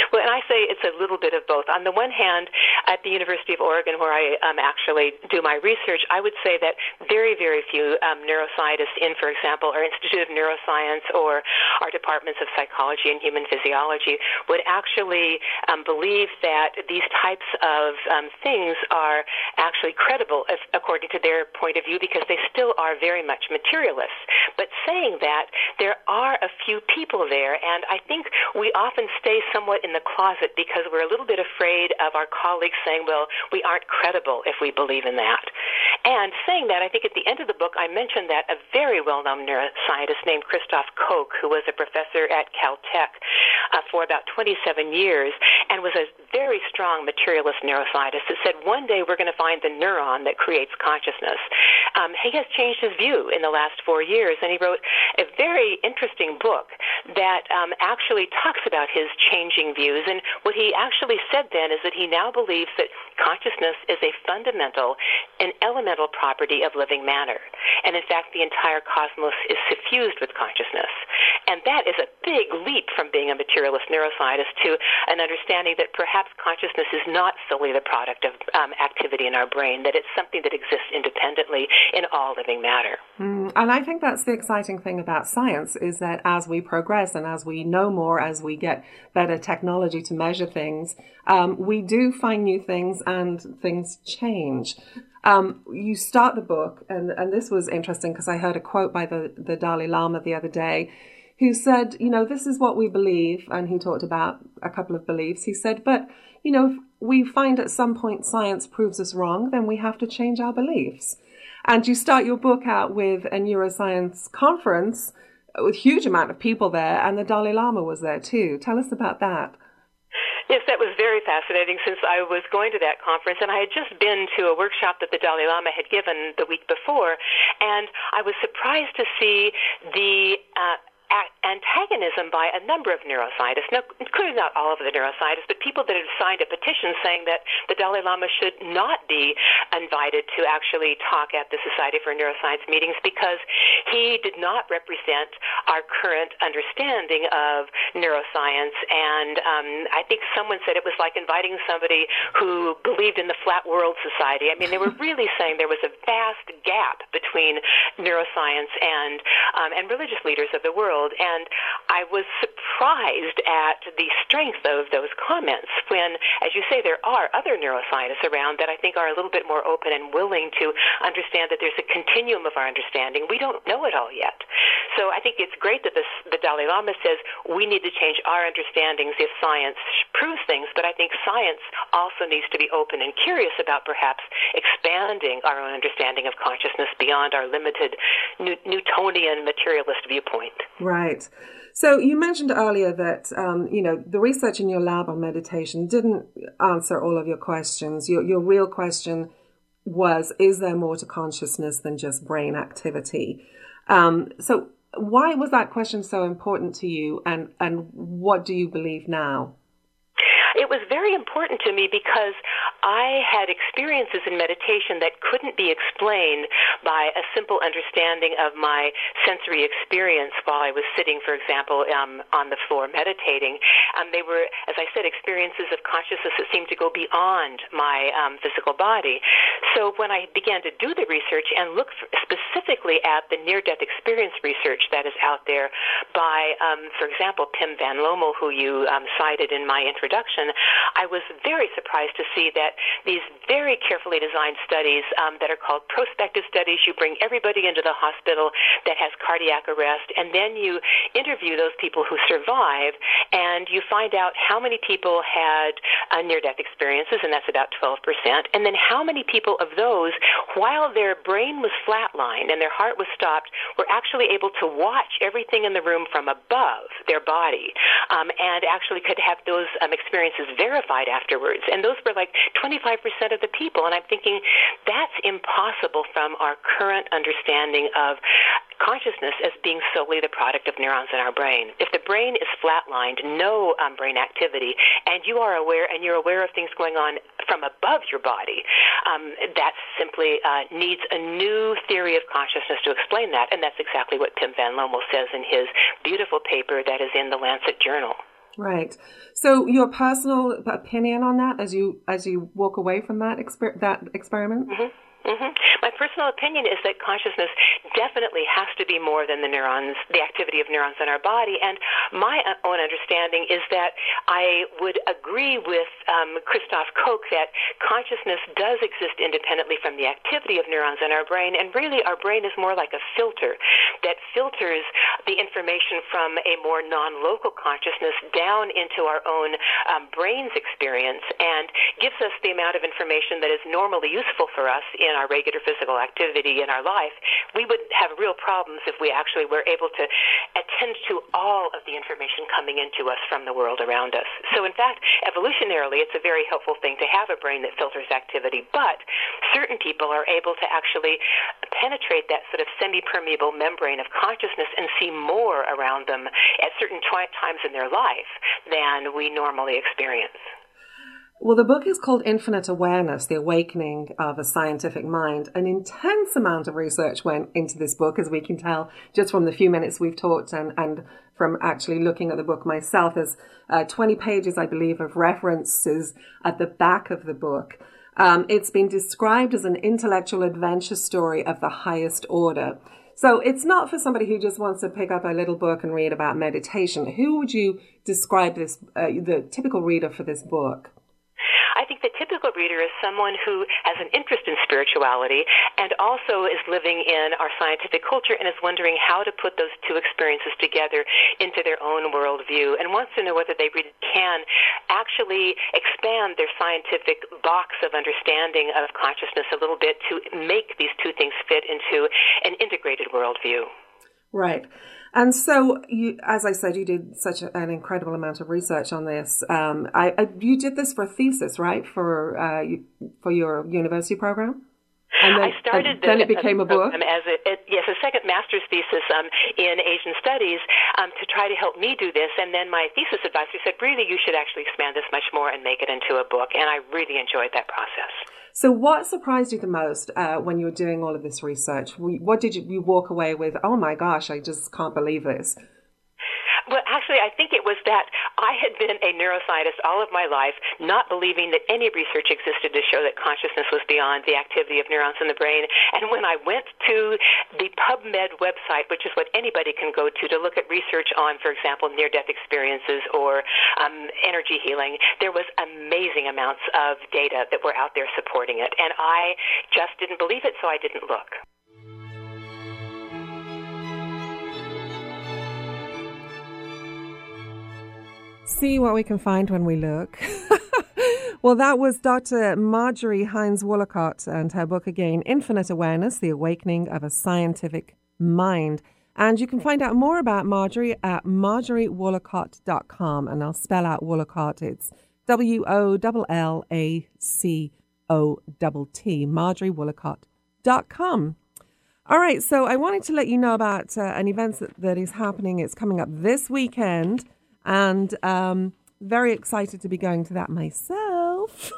Well, and I say it's a little bit of both. On the one hand, at the University of Oregon, where I um, actually do my research, I would say that very, very few um, neuroscientists in, for example, our Institute of Neuroscience or our departments of psychology and human physiology would actually um, believe that these types of um, things are actually credible if, according to their point of view, because they still are very much materialists. But saying that, there are a few people there, and I think we often stay somewhat in the closet because we're a little bit afraid of our colleagues saying, well, we aren't credible if we believe in that. And saying that, I think at the end of the book, I mentioned that a very well-known neuroscientist named Christoph Koch, who was a professor at Caltech uh, for about twenty-seven years and was a very strong materialist neuroscientist, that said one day we're going to find the neuron that creates consciousness. Um, he has changed his view in the last four years, and he wrote a very interesting book that um, actually talks about his changing views. And what he actually said then is that he now believes that consciousness is a fundamental and elemental property of living matter. And in fact, the entire cosmos is suffused with consciousness. And that is a big leap from being a materialist neuroscientist to an understanding that perhaps consciousness is not solely the product of um, activity in our brain, that it's something that exists independently in all living matter. Mm, and I think that's the exciting thing about science, is that as we progress and as we know more, as we get better technology to measure things, um, we do find new things and things change. Um, you start the book, and, and this was interesting because I heard a quote by the, the Dalai Lama the other day, who said, you know, this is what we believe, and he talked about a couple of beliefs. He said, but, you know, if we find at some point science proves us wrong, then we have to change our beliefs. And you start your book out with a neuroscience conference with a huge amount of people there, and the Dalai Lama was there too. Tell us about that. Yes, that was very fascinating, since I was going to that conference, and I had just been to a workshop that the Dalai Lama had given the week before, and I was surprised to see the uh, antagonism by a number of neuroscientists, now, including not all of the neuroscientists, but people that had signed a petition saying that the Dalai Lama should not be invited to actually talk at the Society for Neuroscience meetings because he did not represent our current understanding of neuroscience. And um, I think someone said it was like inviting somebody who believed in the Flat World Society. I mean, they were really saying there was a vast gap between neuroscience and um, and religious leaders of the world. And I was surprised at the strength of those comments when, as you say, there are other neuroscientists around that I think are a little bit more open and willing to understand that there's a continuum of our understanding. We don't know it all yet. So I think it's great that this, the Dalai Lama says we need to change our understandings if science proves things, but I think science also needs to be open and curious about perhaps expanding our own understanding of consciousness beyond our limited Newtonian materialist viewpoint. Right. So you mentioned earlier that, um, you know, the research in your lab on meditation didn't answer all of your questions. Your, your real question was, is there more to consciousness than just brain activity? Um, so why was that question so important to you, and, and what do you believe now? It was very important to me because I had experiences in meditation that couldn't be explained by a simple understanding of my sensory experience while I was sitting, for example, um, on the floor meditating. Um, they were, as I said, experiences of consciousness that seemed to go beyond my um, physical body. So when I began to do the research and look specifically at the near-death experience research that is out there by, um, for example, Pim Van Lommel, who you um, cited in my introduction, I was very surprised to see that these very carefully designed studies um, that are called prospective studies, you bring everybody into the hospital that has cardiac arrest, and then you interview those people who survive, and you find out how many people had uh, near-death experiences, and that's about twelve percent, and then how many people of those, while their brain was flatlined and their heart was stopped, were actually able to watch everything in the room from above their body, um, and actually could have those um, experiences verified afterwards. And those were like twenty-five percent of the people. And I'm thinking that's impossible from our current understanding of consciousness as being solely the product of neurons in our brain. If the brain is flatlined, no um, brain activity, and you are aware and you're aware of things going on from above your body, um, that simply uh, needs a new theory of consciousness to explain that. And that's exactly what Pim Van Lommel says in his beautiful paper that is in the Lancet Journal. Right. So your personal opinion on that as you as you walk away from that exper- that experiment? Mm-hmm. Mm-hmm. My personal opinion is that consciousness definitely has to be more than the neurons, the activity of neurons in our body. And my own understanding is that I would agree with um, Christoph Koch that consciousness does exist independently from the activity of neurons in our brain. And really, our brain is more like a filter that filters the information from a more non-local consciousness down into our own um, brain's experience and gives us the amount of information that is normally useful for us in our regular physical activity in our life. We would have real problems if we actually were able to attend to all of the information coming into us from the world around us. So in fact, evolutionarily, it's a very helpful thing to have a brain that filters activity, but certain people are able to actually penetrate that sort of semi-permeable membrane of consciousness and see more around them at certain t- times in their life than we normally experience. Well, the book is called Infinite Awareness, The Awakening of a Scientific Mind. An intense amount of research went into this book, as we can tell just from the few minutes we've talked and, and from actually looking at the book myself. There's uh, twenty pages, I believe, of references at the back of the book. Um, it's been described as an intellectual adventure story of the highest order. So it's not for somebody who just wants to pick up a little book and read about meditation. Who would you describe this, uh, the typical reader for this book? I think the typical reader is someone who has an interest in spirituality and also is living in our scientific culture and is wondering how to put those two experiences together into their own worldview and wants to know whether they really can actually expand their scientific box of understanding of consciousness a little bit to make these two things fit into an integrated worldview. Right. And so, you, as I said, you did such a, an incredible amount of research on this. Um, I, I, you did this for a thesis, right, for uh, you, for your university program? And then, I started and then the, it became a book? As a, it, yes, a second master's thesis um, in Asian Studies um, to try to help me do this. And then my thesis advisor said, really, you should actually expand this much more and make it into a book. And I really enjoyed that process. So what surprised you the most uh, when you were doing all of this research? What did you, you walk away with? Oh, my gosh, I just can't believe this. Well, actually, I think it was that I had been a neuroscientist all of my life, not believing that any research existed to show that consciousness was beyond the activity of neurons in the brain. And when I went to the PubMed website, which is what anybody can go to to look at research on, for example, near-death experiences or um, energy healing, there was amazing amounts of data that were out there supporting it. And I just didn't believe it, so I didn't look. See what we can find when we look. Well, that was Doctor Marjorie Hines Woolacott and her book again, Infinite Awareness, The Awakening of a Scientific Mind. And you can find out more about Marjorie at marjorie woolacott dot com. And I'll spell out Woolacott. It's W O L L A C O T T, marjorie woolacott dot com. All right, so I wanted to let you know about uh, an event that, that is happening. It's coming up this weekend. And um, very excited to be going to that myself.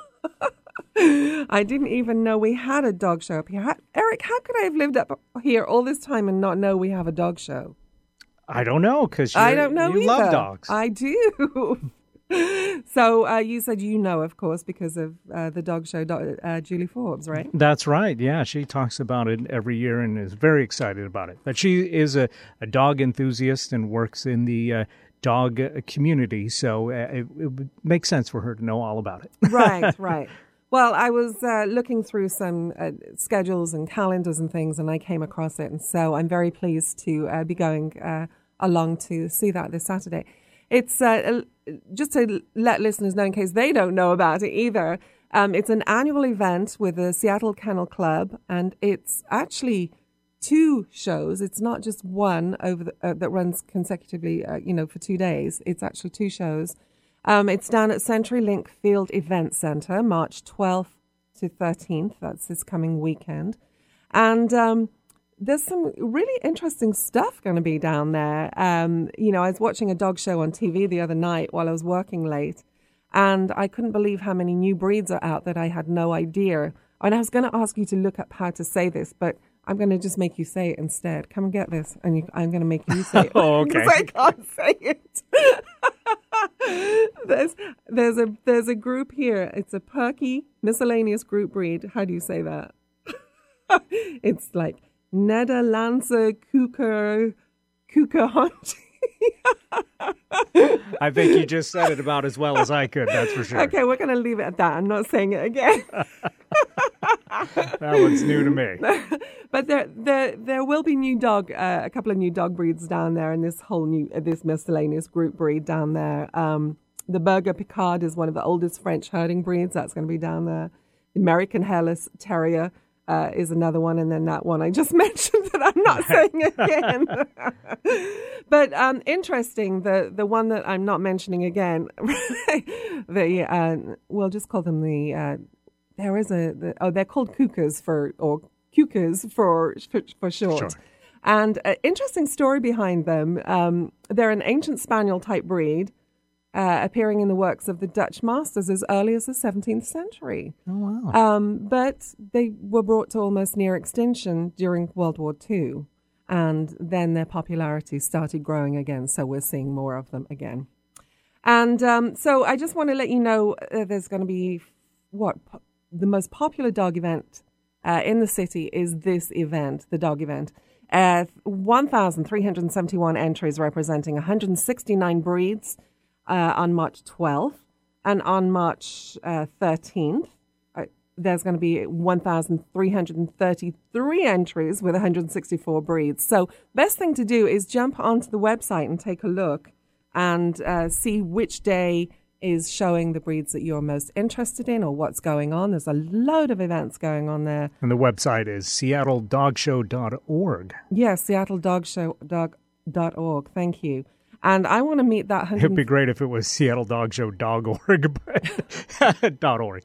I didn't even know we had a dog show up here. How, Eric, how could I have lived up here all this time and not know we have a dog show? I don't know, because I don't know you either. love dogs. I do. So uh, you said you know, of course, because of uh, the dog show, uh, Julie Forbes, right? That's right. Yeah, she talks about it every year and is very excited about it. But she is a, a dog enthusiast and works in the uh, dog community, so uh, it, it would make sense for her to know all about it. Right, right. Well, I was uh, looking through some uh, schedules and calendars and things, and I came across it, and so I'm very pleased to uh, be going uh, along to see that this Saturday. It's uh, just to let listeners know, in case they don't know about it either, um, it's an annual event with the Seattle Kennel Club, and it's actually two shows. It's not just one over the, uh, that runs consecutively, uh, you know, for two days. It's actually two shows. Um, it's down at CenturyLink Field Event Center, March twelfth to thirteenth. That's this coming weekend. And um, there's some really interesting stuff going to be down there. Um, you know, I was watching a dog show on T V the other night while I was working late, and I couldn't believe how many new breeds are out that I had no idea. And I was going to ask you to look up how to say this, but I'm going to just make you say it instead. Come and get this, and you, I'm going to make you say it. Oh, okay. Because I can't say it. there's there's a there's a group here. It's a Perky miscellaneous group breed. How do you say that? It's like Nederlandse Kuker Kukerhond. I think you just said it about as well as I could, that's for sure. Okay, we're going to leave it at that. I'm not saying it again. That one's new to me. But there, there, there will be new dog, uh, a couple of new dog breeds down there, and this whole new, uh, this miscellaneous group breed down there. Um, the Berger Picard is one of the oldest French herding breeds. That's going to be down there. The American Hairless Terrier uh, is another one, and then that one I just mentioned that I'm not saying again. But um, interesting, the the one that I'm not mentioning again, the uh, we'll just call them the. Uh, there is a the, oh they're called Cougars for or Cougars for for, for short. Sure. And an interesting story behind them. Um, they're an ancient spaniel type breed, uh, appearing in the works of the Dutch masters as early as the seventeenth century. Oh, wow. Um, but they were brought to almost near extinction during World War Two. And then their popularity started growing again. So we're seeing more of them again. And um, so I just want to let you know uh, there's going to be what po- the most popular dog event uh, in the city is this event, the dog event. Uh, one thousand three hundred seventy-one entries representing one hundred sixty-nine breeds uh, on March twelfth. And on March uh, thirteenth, uh, there's going to be one thousand three hundred thirty-three entries with one hundred sixty-four breeds. So best thing to do is jump onto the website and take a look and uh, see which day is showing the breeds that you're most interested in or what's going on. There's a load of events going on there. And the website is seattle dog show dot org. Yes, seattle dog show dot org. Thank you. And I want to meet that one hundred... It'd be great if it was seattle dog show dot org, but dot .org.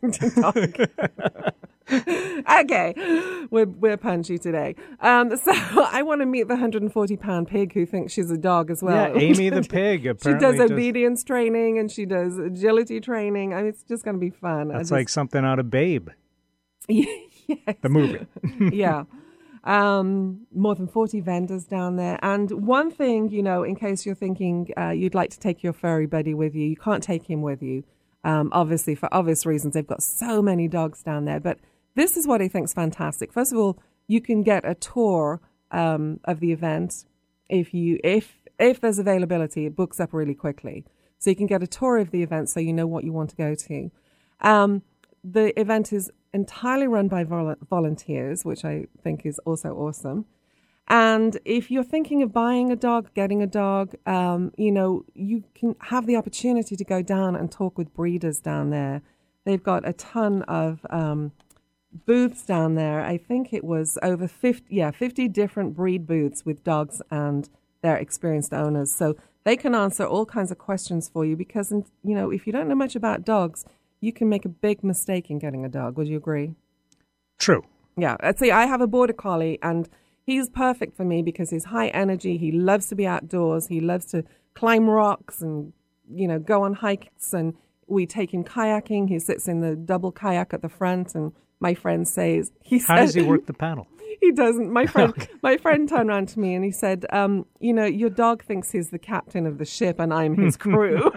Okay, we're we're punchy today. Um, so I want to meet the one hundred forty pound pig who thinks she's a dog as well. Yeah, Amy the pig. She Apparently does obedience training and she does agility training. I mean, it's just going to be fun. That's just... like something out of Babe. Yes. The movie. Yeah. Um, more than forty vendors down there. And one thing, you know, in case you're thinking uh, you'd like to take your furry buddy with you, you can't take him with you. Um, obviously, for obvious reasons, they've got so many dogs down there. But this is what I think is fantastic. First of all, you can get a tour um, of the event if you if if there's availability. It books up really quickly, so you can get a tour of the event so you know what you want to go to. Um, the event is entirely run by vol- volunteers, which I think is also awesome. And if you're thinking of buying a dog, getting a dog, um, you know, you can have the opportunity to go down and talk with breeders down there. They've got a ton of um, booths down there. I think it was over fifty, yeah, fifty different breed booths with dogs and their experienced owners. So they can answer all kinds of questions for you because, you know, if you don't know much about dogs, you can make a big mistake in getting a dog. Would you agree? True. Yeah. See, I have a border collie and he's perfect for me because he's high energy. He loves to be outdoors. He loves to climb rocks and, you know, go on hikes. And we take him kayaking. He sits in the double kayak at the front. And my friend says... he How said, does he work the paddle? He doesn't. My friend Okay. my friend turned around to me and he said, um, you know, your dog thinks he's the captain of the ship and I'm his crew.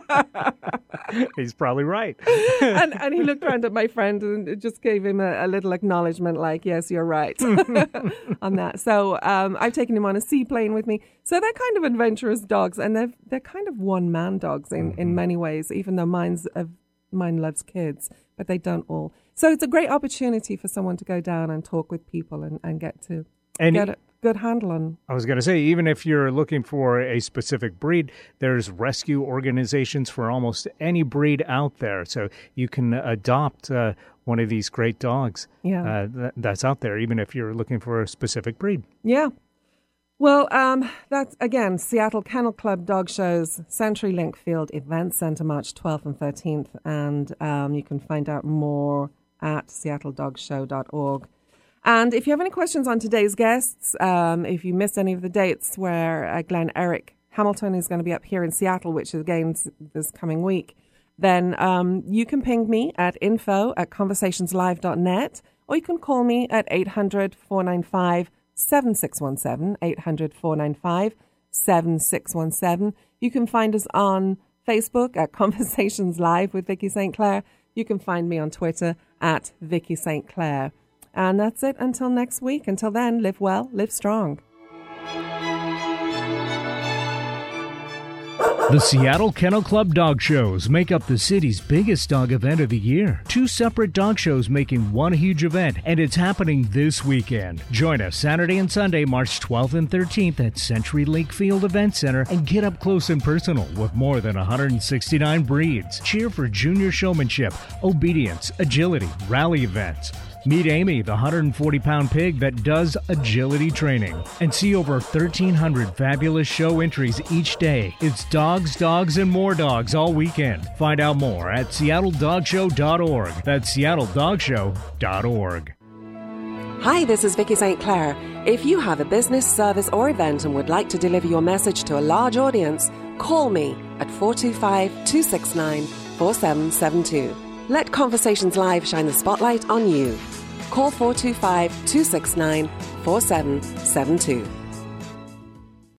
He's probably right. and, and he looked around at my friend and it just gave him a, a little acknowledgement like, yes, you're right on that. So um, I've taken him on a seaplane with me. So they're kind of adventurous dogs and they're, they're kind of one-man dogs in, mm-hmm. in many ways, even though mine's a, mine loves kids, but they don't all. So it's a great opportunity for someone to go down and talk with people and, and get to And get a good handle on. I was going to say, even if you're looking for a specific breed, there's rescue organizations for almost any breed out there. So you can adopt uh, one of these great dogs Yeah. uh, th- that's out there, even if you're looking for a specific breed. Yeah. Well, um, that's, again, Seattle Kennel Club Dog Show's CenturyLink Field Event Center, March twelfth and thirteenth. And um, you can find out more at seattle dog show dot org. And if you have any questions on today's guests, um, if you missed any of the dates where uh, Glenn Eric Hamilton is going to be up here in Seattle, which is again this coming week, then um, you can ping me at info at conversations live dot net, or you can call me at eight hundred, four nine five, seven six one seven, eight hundred, four nine five, seven six one seven. You can find us on Facebook at Conversations Live with Vicky Saint Clair. You can find me on Twitter at Vicky Saint Clair. And that's it until next week. Until then, live well, live strong. The Seattle Kennel Club Dog Shows make up the city's biggest dog event of the year. Two separate dog shows making one huge event, and it's happening this weekend. Join us Saturday and Sunday, March twelfth and thirteenth at Century Lake Field Event Center and get up close and personal with more than one hundred sixty-nine breeds. Cheer for junior showmanship, obedience, agility, rally events. Meet Amy, the one hundred forty pound pig that does agility training. And see over thirteen hundred fabulous show entries each day. It's dogs, dogs, and more dogs all weekend. Find out more at seattle dog show dot org. That's seattle dog show dot org. Hi, this is Vicky Saint Clair. If you have a business, service, or event and would like to deliver your message to a large audience, call me at four two five, two six nine, four seven seven two. Let Conversations Live shine the spotlight on you. Call four two five, two six nine, four seven seven two.